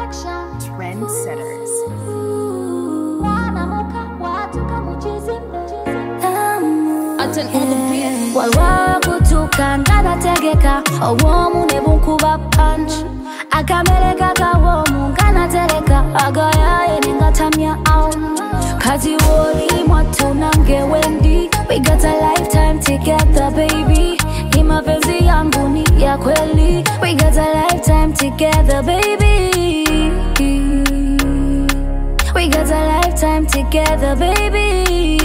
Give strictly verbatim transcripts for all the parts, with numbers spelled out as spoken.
Trendsetters. Walwakutuka nganategeka owomu nebunkuba punch akameleka kawomu nganatereka agayaye nengatamya out kati woli mwatunange wendi. We got a lifetime together baby, hii mapenzi yangu ni ya kweli. We got a lifetime together baby, we got a lifetime together baby,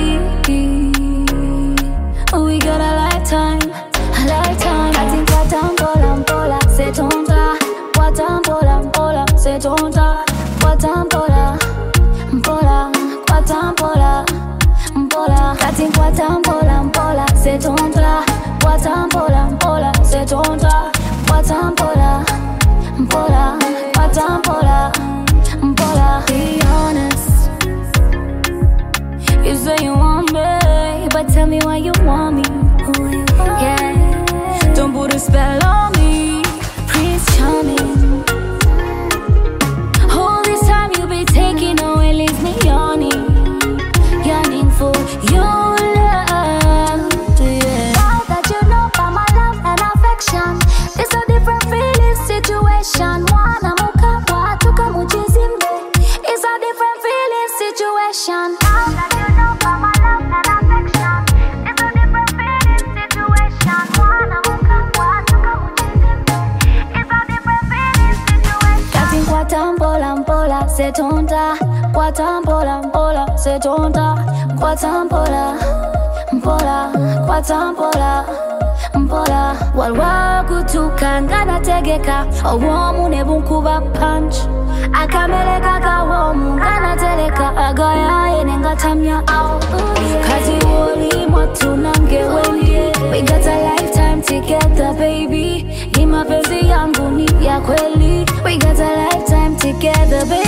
we got a lifetime, a lifetime. I think what I'm pola pola, c'est ton tas. What I'm pola pola, c'est ton tas. What I'm pola pola, what I'm pola pola. I think what I'm pola pola, c'est ton tas. What I'm pola pola, c'est ton tas. What I'm pola pola, what I'm pola pola. Be honest, you say you want me, but tell me why you want me. Yeah, don't put a spell on me, Prince Charming. All this time you be taking away, leaves me yawning, yearning for your love. Yeah. Now that you know about my love and affection, it's a different feeling situation. Wana muka watuka mujizimbe, it's a different feeling situation. Now that you know about my love and affection, it's a different feeling situation. Wana muka watuka mujizimbe, it's a different feeling situation. Katin kwa tambola mpola c'est ton tas. Kwa tambola mpola c'est ton tas. Kwa tambola mpola, kwa tambola mpola. Walwakutuka nganategeka owomu nebunkuba punch akameleka kawomu nganatereka agayaye nengatamya out kati woli mwatunange wendi. We got a lifetime together baby, hii mapenzi yangu ni ya kweli. We got a lifetime together baby.